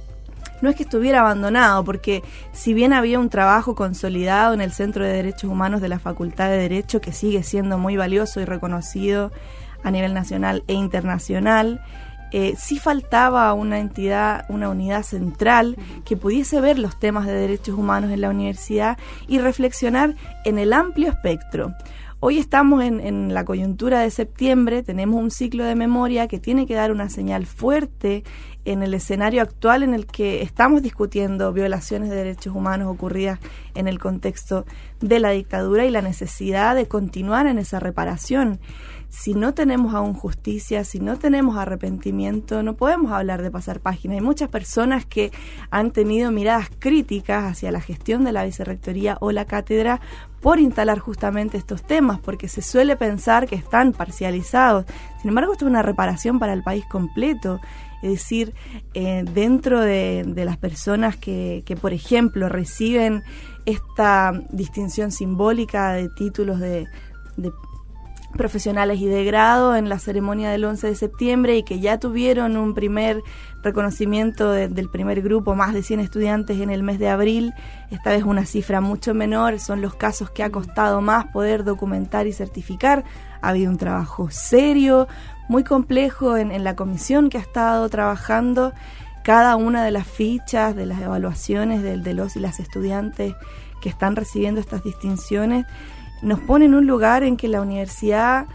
no es que estuviera abandonado, porque si bien había un trabajo consolidado en el Centro de Derechos Humanos de la Facultad de Derecho, que sigue siendo muy valioso y reconocido a nivel nacional e internacional, eh, sí faltaba una entidad, una unidad central que pudiese ver los temas de derechos humanos en la universidad y reflexionar en el amplio espectro. Hoy estamos en, en la coyuntura de septiembre, tenemos un ciclo de memoria que tiene que dar una señal fuerte en el escenario actual en el que estamos discutiendo violaciones de derechos humanos ocurridas en el contexto de la dictadura y la necesidad de continuar en esa reparación. Si no tenemos aún justicia, si no tenemos arrepentimiento, no podemos hablar de pasar página. Hay muchas personas que han tenido miradas críticas hacia la gestión de la vicerrectoría o la cátedra por instalar justamente estos temas, porque se suele pensar que están parcializados. Sin embargo, esto es una reparación para el país completo. Es decir, eh, dentro de, de las personas que, que, por ejemplo, reciben esta distinción simbólica de títulos de, de profesionales y de grado en la ceremonia del once de septiembre y que ya tuvieron un primer reconocimiento de, del primer grupo, más de cien estudiantes en el mes de abril, esta vez una cifra mucho menor, son los casos que ha costado más poder documentar y certificar. Ha habido un trabajo serio, muy complejo en, en la comisión que ha estado trabajando cada una de las fichas, de las evaluaciones de, de los y las estudiantes que están recibiendo estas distinciones. Nos pone en un lugar en que la universidad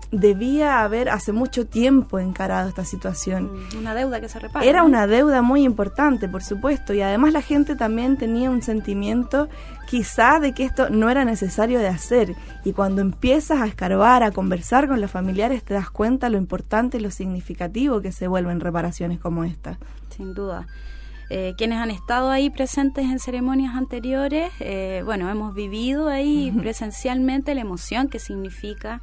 debía haber hace mucho tiempo encarado esta situación. Una deuda que se repara. Era ¿no? una deuda muy importante, por supuesto, y además la gente también tenía un sentimiento quizá de que esto no era necesario de hacer, y cuando empiezas a escarbar, a conversar con los familiares, te das cuenta lo importante y lo significativo que se vuelven reparaciones como esta. Sin duda. Eh, quienes han estado ahí presentes en ceremonias anteriores, eh, bueno, hemos vivido ahí uh-huh. presencialmente la emoción que significa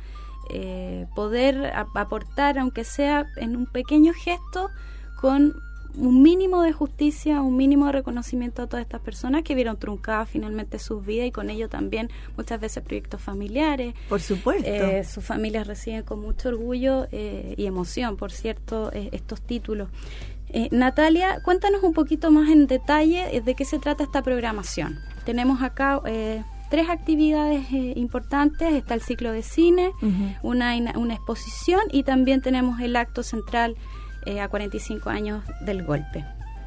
eh, poder a- aportar, aunque sea en un pequeño gesto, con un mínimo de justicia, un mínimo de reconocimiento a todas estas personas que vieron truncadas finalmente sus vidas y con ello también muchas veces proyectos familiares. Por supuesto. Eh, sus familias reciben con mucho orgullo eh, y emoción, por cierto, eh, estos títulos. Eh, Natalia, cuéntanos un poquito más en detalle de qué se trata esta programación. Tenemos acá eh, tres actividades eh, importantes. Está el ciclo de cine, uh-huh. una, una exposición, y también tenemos el acto central eh, a cuarenta y cinco años del golpe.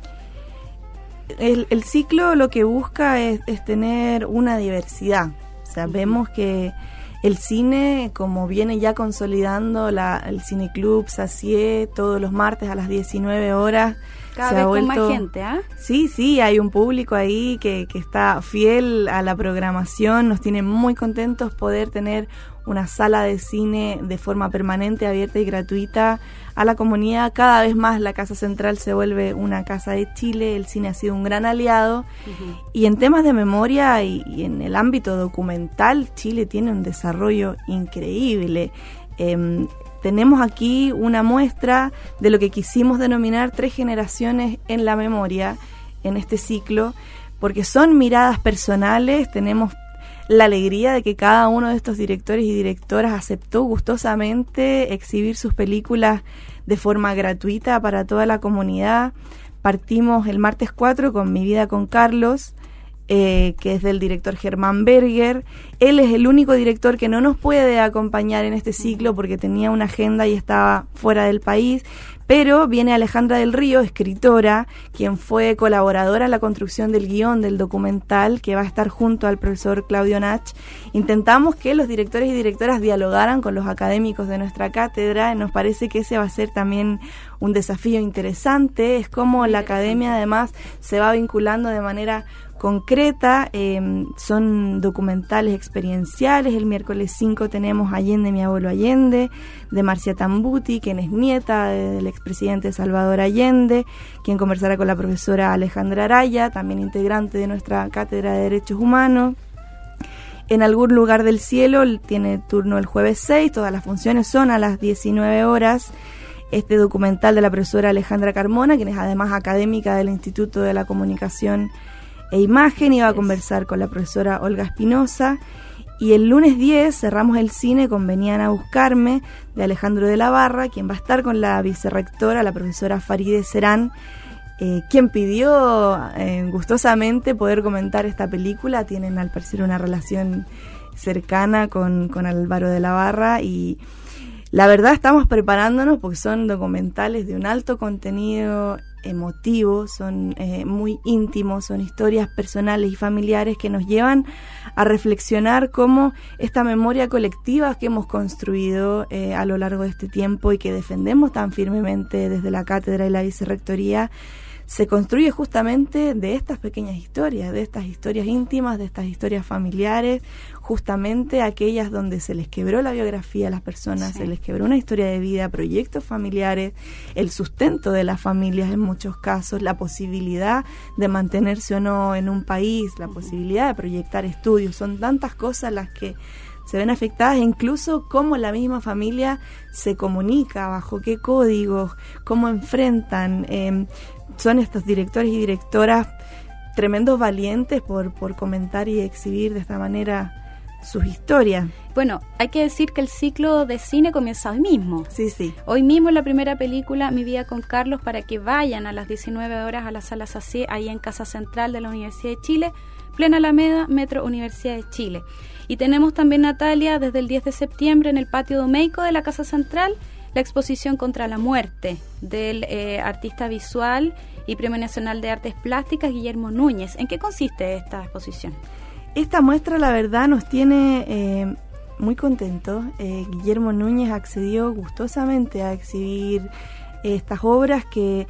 El, el ciclo lo que busca es, es tener una diversidad. O sea, uh-huh. vemos que el cine, como viene ya consolidando la, el Cineclub Sacié todos los martes a las diecinueve horas, cada se vez ha vuelto, con más gente, ¿ah? ¿eh? Sí, sí, hay un público ahí que, que está fiel a la programación. Nos tiene muy contentos poder tener una sala de cine de forma permanente, abierta y gratuita a la comunidad. Cada vez más la Casa Central se vuelve una casa de Chile. El cine ha sido un gran aliado. Uh-huh. Y en temas de memoria y, y en el ámbito documental, Chile tiene un desarrollo increíble. Eh, Tenemos aquí una muestra de lo que quisimos denominar tres generaciones en la memoria en este ciclo, porque son miradas personales. Tenemos la alegría de que cada uno de estos directores y directoras aceptó gustosamente exhibir sus películas de forma gratuita para toda la comunidad. Partimos el martes cuatro con Mi vida con Carlos, Eh, que es del director Germán Berger. Él es el único director que no nos puede acompañar en este ciclo porque tenía una agenda y estaba fuera del país, pero viene Alejandra del Río, escritora, quien fue colaboradora en la construcción del guión del documental, que va a estar junto al profesor Claudio Nach. Intentamos que los directores y directoras dialogaran con los académicos de nuestra cátedra, y nos parece que ese va a ser también un desafío interesante. Es como la academia además se va vinculando de manera concreta. Eh, son documentales experienciales. El miércoles cinco tenemos Allende, mi abuelo Allende, de Marcia Tambuti, quien es nieta del expresidente Salvador Allende, quien conversará con la profesora Alejandra Araya, también integrante de nuestra Cátedra de Derechos Humanos. En algún lugar del cielo tiene turno el jueves seis, todas las funciones son a las diecinueve horas. Este documental de la profesora Alejandra Carmona, quien es además académica del Instituto de la Comunicación e Imagen, iba a conversar con la profesora Olga Espinosa. Y el lunes diez cerramos el cine con Venían a buscarme, de Alejandro de la Barra, quien va a estar con la vicerrectora, la profesora Faride Serán, eh, quien pidió eh, gustosamente poder comentar esta película. Tienen al parecer una relación cercana con, con Álvaro de la Barra, y la verdad estamos preparándonos porque son documentales de un alto contenido emotivo, son eh, muy íntimos, son historias personales y familiares que nos llevan a reflexionar cómo esta memoria colectiva que hemos construido eh, a lo largo de este tiempo y que defendemos tan firmemente desde la cátedra y la vicerrectoría se construye justamente de estas pequeñas historias, de estas historias íntimas, de estas historias familiares, justamente aquellas donde se les quebró la biografía a las personas, sí. se les quebró una historia de vida, proyectos familiares, el sustento de las familias en muchos casos, la posibilidad de mantenerse o no en un país, la posibilidad de proyectar estudios. Son tantas cosas las que se ven afectadas, e incluso cómo la misma familia se comunica, bajo qué códigos, cómo enfrentan. Eh, son estos directores y directoras tremendos valientes por, por comentar y exhibir de esta manera sus historias. Bueno, hay que decir que el ciclo de cine comienza hoy mismo. Sí, sí. Hoy mismo la primera película, Mi vida con Carlos, para que vayan a las diecinueve horas a la Sala Sacié, ahí en Casa Central de la Universidad de Chile, plena Alameda, Metro Universidad de Chile. Y tenemos también, Natalia, desde el diez de septiembre en el patio domeico de la Casa Central, la exposición Contra la Muerte del eh, artista visual y Premio Nacional de Artes Plásticas Guillermo Núñez. ¿En qué consiste esta exposición? Esta muestra, la verdad, nos tiene eh, muy contentos. Eh, Guillermo Núñez accedió gustosamente a exhibir estas obras que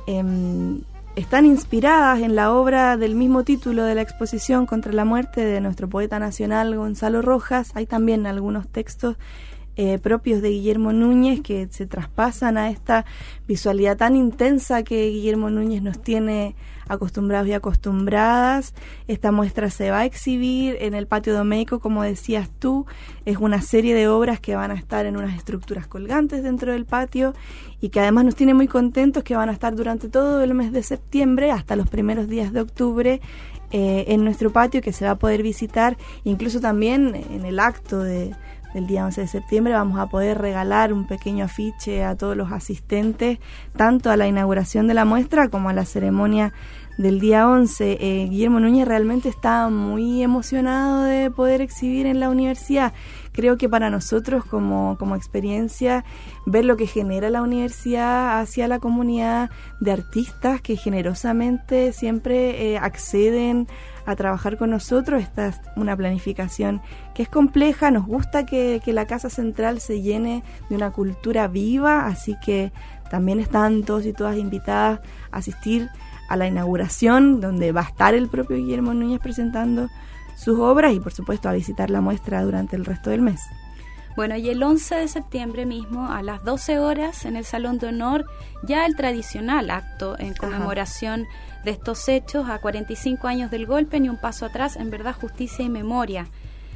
eh, están inspiradas en la obra del mismo título de la exposición, Contra la Muerte, de nuestro poeta nacional Gonzalo Rojas. Hay también algunos textos Eh, propios de Guillermo Núñez que se traspasan a esta visualidad tan intensa que Guillermo Núñez nos tiene acostumbrados y acostumbradas. Esta muestra se va a exhibir en el patio domeico, como decías tú. Es una serie de obras que van a estar en unas estructuras colgantes dentro del patio y que además nos tiene muy contentos, que van a estar durante todo el mes de septiembre hasta los primeros días de octubre eh, en nuestro patio, que se va a poder visitar. Incluso también en el acto de del día once de septiembre vamos a poder regalar un pequeño afiche a todos los asistentes, tanto a la inauguración de la muestra como a la ceremonia del día once. Eh, Guillermo Núñez realmente está muy emocionado de poder exhibir en la universidad. Creo que para nosotros como, como experiencia, ver lo que genera la universidad hacia la comunidad de artistas que generosamente siempre eh, acceden a trabajar con nosotros. Esta es una planificación que es compleja. Nos gusta que, que la Casa Central se llene de una cultura viva, así que también están todos y todas invitadas a asistir a la inauguración, donde va a estar el propio Guillermo Núñez presentando sus obras y por supuesto a visitar la muestra durante el resto del mes. Bueno, y el once de septiembre mismo, a las doce horas, en el Salón de Honor, ya el tradicional acto en conmemoración Ajá. de estos hechos, a cuarenta y cinco años del golpe, ni un paso atrás, en verdad, justicia y memoria.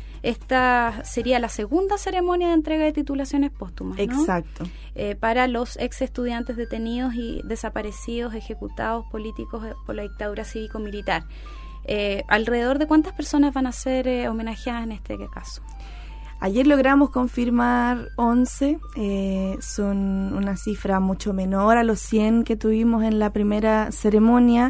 Esta sería la segunda ceremonia de entrega de titulaciones póstumas, ¿no? Exacto. Eh, para los ex estudiantes detenidos y desaparecidos, ejecutados políticos por la dictadura cívico-militar. Eh, ¿Alrededor de cuántas personas van a ser eh, homenajeadas en este caso? Ayer logramos confirmar once, eh, son una cifra mucho menor a los cien que tuvimos en la primera ceremonia,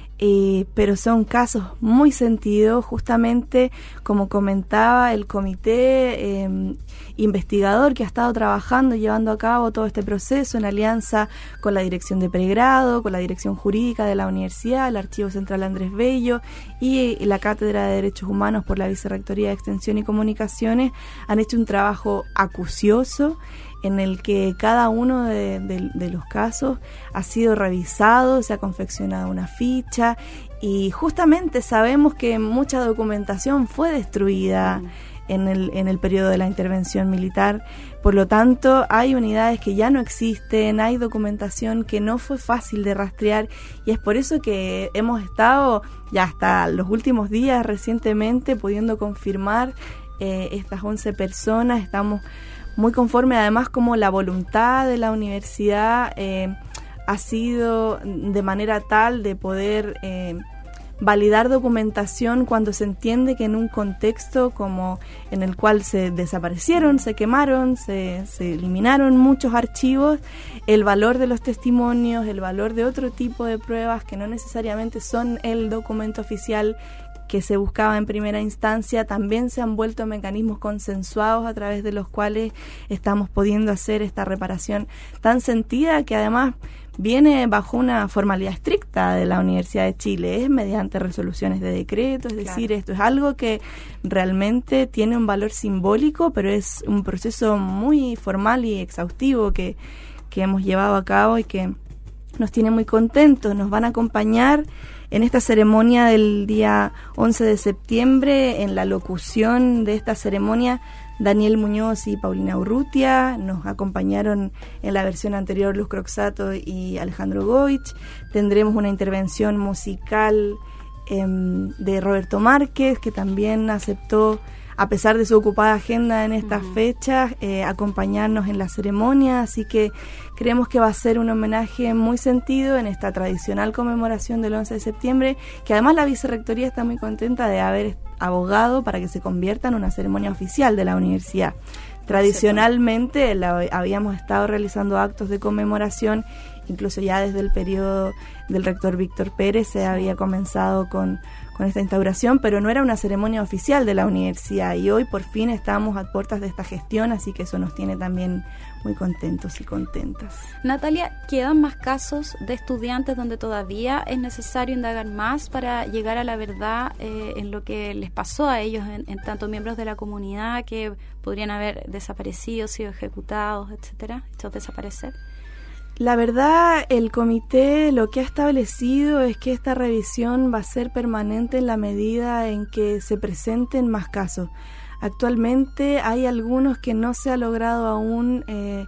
eh, pero son casos muy sentidos, justamente como comentaba el comité eh, investigador que ha estado trabajando y llevando a cabo todo este proceso en alianza con la dirección de pregrado, con la dirección jurídica de la universidad, el Archivo Central Andrés Bello y la Cátedra de Derechos Humanos por la Vicerrectoría de Extensión y Comunicaciones. Han hecho un trabajo acucioso en el que cada uno de, de, de los casos ha sido revisado, se ha confeccionado una ficha y justamente sabemos que mucha documentación fue destruida en el, en el periodo de la intervención militar. Por lo tanto, hay unidades que ya no existen, hay documentación que no fue fácil de rastrear y es por eso que hemos estado ya hasta los últimos días recientemente pudiendo confirmar eh, estas once personas. Estamos muy conformes además como la voluntad de la universidad eh, ha sido de manera tal de poder eh, validar documentación cuando se entiende que en un contexto como en el cual se desaparecieron, se quemaron, se, se eliminaron muchos archivos, el valor de los testimonios, el valor de otro tipo de pruebas que no necesariamente son el documento oficial que se buscaba en primera instancia, también se han vuelto mecanismos consensuados a través de los cuales estamos pudiendo hacer esta reparación tan sentida que además viene bajo una formalidad estricta de la Universidad de Chile, es mediante resoluciones de decreto, es claro. decir, esto es algo que realmente tiene un valor simbólico, pero es un proceso muy formal y exhaustivo que, que hemos llevado a cabo y que nos tiene muy contentos. Nos van a acompañar en esta ceremonia del día once de septiembre, en la locución de esta ceremonia, Daniel Muñoz y Paulina Urrutia. Nos acompañaron en la versión anterior Luz Croxato y Alejandro Goich. Tendremos una intervención musical eh, de Roberto Márquez, que también aceptó, a pesar de su ocupada agenda en estas uh-huh. fechas, eh, acompañarnos en la ceremonia, así que creemos que va a ser un homenaje muy sentido en esta tradicional conmemoración del once de septiembre, que además la Vicerrectoría está muy contenta de haber abogado para que se convierta en una ceremonia oficial de la universidad. Tradicionalmente la, habíamos estado realizando actos de conmemoración, incluso ya desde el periodo del rector Víctor Pérez se había comenzado con con esta instauración, pero no era una ceremonia oficial de la universidad y hoy por fin estamos a puertas de esta gestión, así que eso nos tiene también muy contentos y contentas. Natalia, ¿quedan más casos de estudiantes donde todavía es necesario indagar más para llegar a la verdad eh, en lo que les pasó a ellos, en, en tanto miembros de la comunidad que podrían haber desaparecido, sido ejecutados, etcétera, hechos desaparecer? La verdad, el comité lo que ha establecido es que esta revisión va a ser permanente en la medida en que se presenten más casos. Actualmente hay algunos que no se ha logrado aún eh,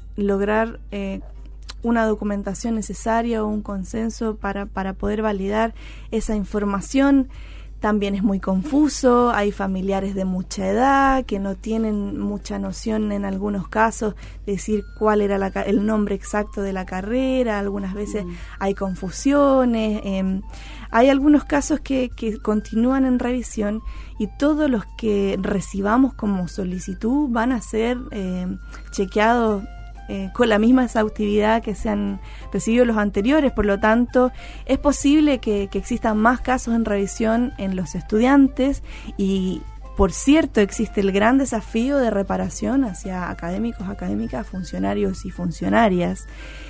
lograr eh, una documentación necesaria o un consenso para, para poder validar esa información. También es muy confuso, hay familiares de mucha edad que no tienen mucha noción en algunos casos de decir cuál era la, el nombre exacto de la carrera, algunas veces mm. hay confusiones, eh, hay algunos casos que, que continúan en revisión y todos los que recibamos como solicitud van a ser eh, chequeados eh, con la misma exhaustividad que se han recibido los anteriores. Por lo tanto, es posible que, que existan más casos en revisión en los estudiantes y, por cierto, existe el gran desafío de reparación hacia académicos, académicas, funcionarios y funcionarias.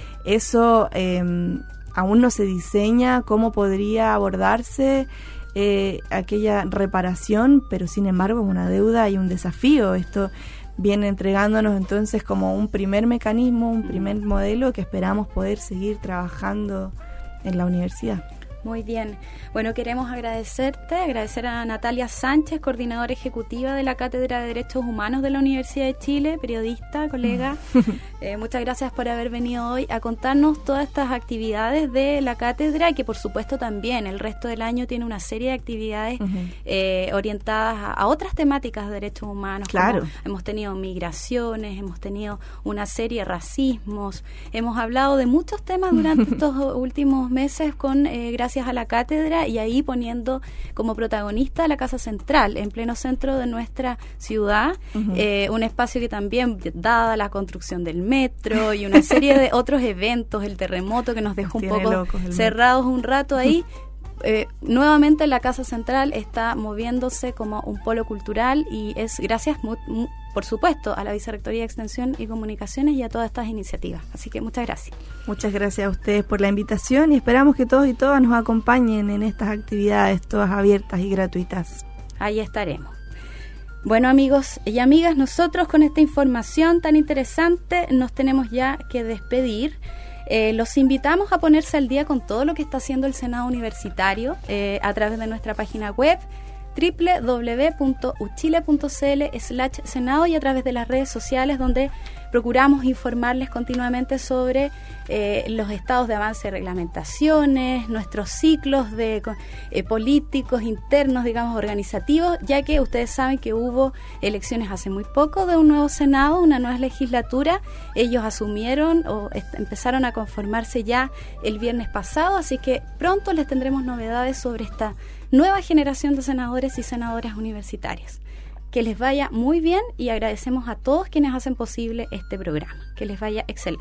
Eso eh, aún no se diseña cómo podría abordarse eh, aquella reparación, pero sin embargo es una deuda y un desafío. Esto viene entregándonos entonces como un primer mecanismo, un primer modelo que esperamos poder seguir trabajando en la universidad. Muy bien. Bueno, queremos agradecerte, agradecer a Natalia Sánchez, coordinadora ejecutiva de la Cátedra de Derechos Humanos de la Universidad de Chile, periodista, colega. Eh, muchas gracias por haber venido hoy a contarnos todas estas actividades de la cátedra y que por supuesto también el resto del año tiene una serie de actividades uh-huh. eh, orientadas a, a otras temáticas de derechos humanos. Claro. Como hemos tenido migraciones, hemos tenido una serie de racismos, hemos hablado de muchos temas durante estos últimos meses con eh, gracias a la cátedra y ahí poniendo como protagonista la Casa Central en pleno centro de nuestra ciudad, uh-huh. eh, un espacio que también, dada la construcción del metro y una serie de otros eventos, el terremoto que nos dejó un poco cerrados un rato ahí, eh, nuevamente la Casa Central está moviéndose como un polo cultural y es gracias mu- mu- por supuesto a la Vicerrectoría de Extensión y Comunicaciones y a todas estas iniciativas. Así que muchas gracias. Muchas gracias a ustedes por la invitación y esperamos que todos y todas nos acompañen en estas actividades todas abiertas y gratuitas. Ahí estaremos. Bueno, amigos y amigas, nosotros con esta información tan interesante nos tenemos ya que despedir. Eh, los invitamos a ponerse al día con todo lo que está haciendo el Senado Universitario eh, a través de nuestra página web doble u doble u doble u punto u chile punto c l slash senado y a través de las redes sociales donde procuramos informarles continuamente sobre eh, los estados de avance de reglamentaciones, nuestros ciclos de eh, políticos internos, digamos, organizativos, ya que ustedes saben que hubo elecciones hace muy poco de un nuevo Senado, una nueva legislatura. Ellos asumieron o est- empezaron a conformarse ya el viernes pasado, así que pronto les tendremos novedades sobre esta nueva generación de senadores y senadoras universitarias. Que les vaya muy bien y agradecemos a todos quienes hacen posible este programa. Que les vaya excelente.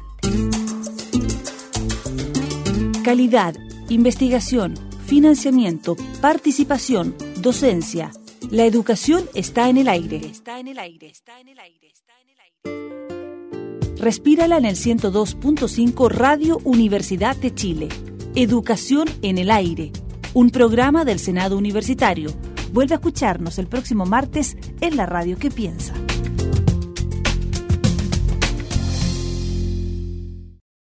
Calidad, investigación, financiamiento, participación, docencia. La educación está en el aire. Está en el aire. Está en el aire. Está en el aire. Respírala en el ciento dos punto cinco Radio Universidad de Chile. Educación en el aire. Un programa del Senado Universitario. Vuelve a escucharnos el próximo martes en la radio que piensa.